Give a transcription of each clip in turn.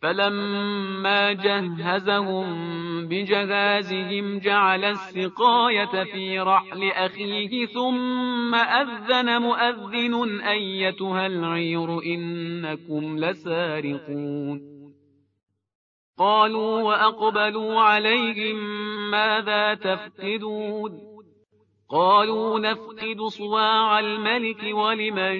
فلما جهزهم بجهازهم جعل السقاية في رحل أخيه ثم أذن مؤذن أيتها العير إنكم لسارقون قالوا وأقبلوا عليهم ماذا تفقدون قالوا نفقد صواع الملك ولمن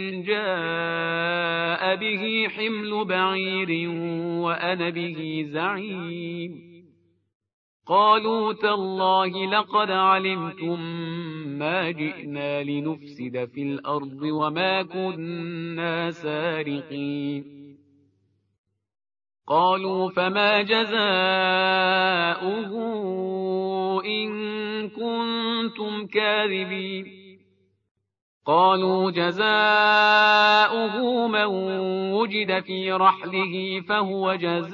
جاء به حمل بعير وأنا به زعيم قالوا تالله لقد علمتم ما جئنا لنفسد في الأرض وما كنا سارقين قالوا فما جزاؤه إن كنتم كاذبين قالوا جزاؤه من وجد في رحله فهو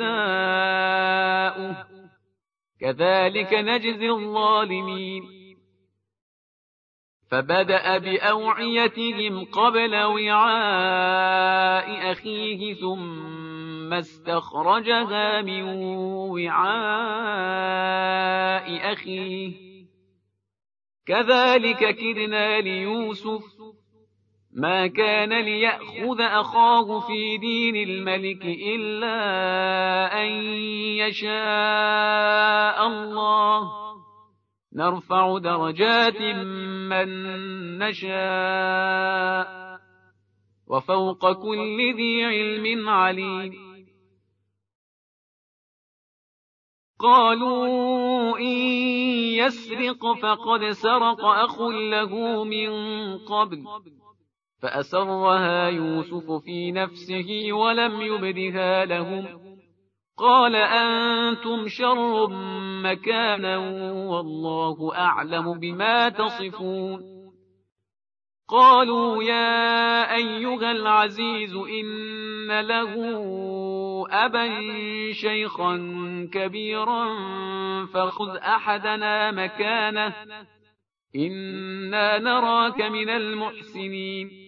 جزاؤه كذلك نجزي الظالمين فبدأ بأوعيتهم قبل وعاء أخيه ثم استخرجها من وعاء أخيه كذلك كدنا ليوسف ما كان ليأخذ أخاه في دين الملك إلا أن يشاء الله نرفع درجات من نشاء وفوق كل ذي علم عليم قالوا إن يسرق فقد سرق أخ له من قبل فأسرها يوسف في نفسه ولم يبدها لهم قال أنتم شر مكانا والله أعلم بما تصفون قالوا يا أيها العزيز إن له أبا شيخا كبيرا فخذ أحدنا مكانه إنا نراك من المحسنين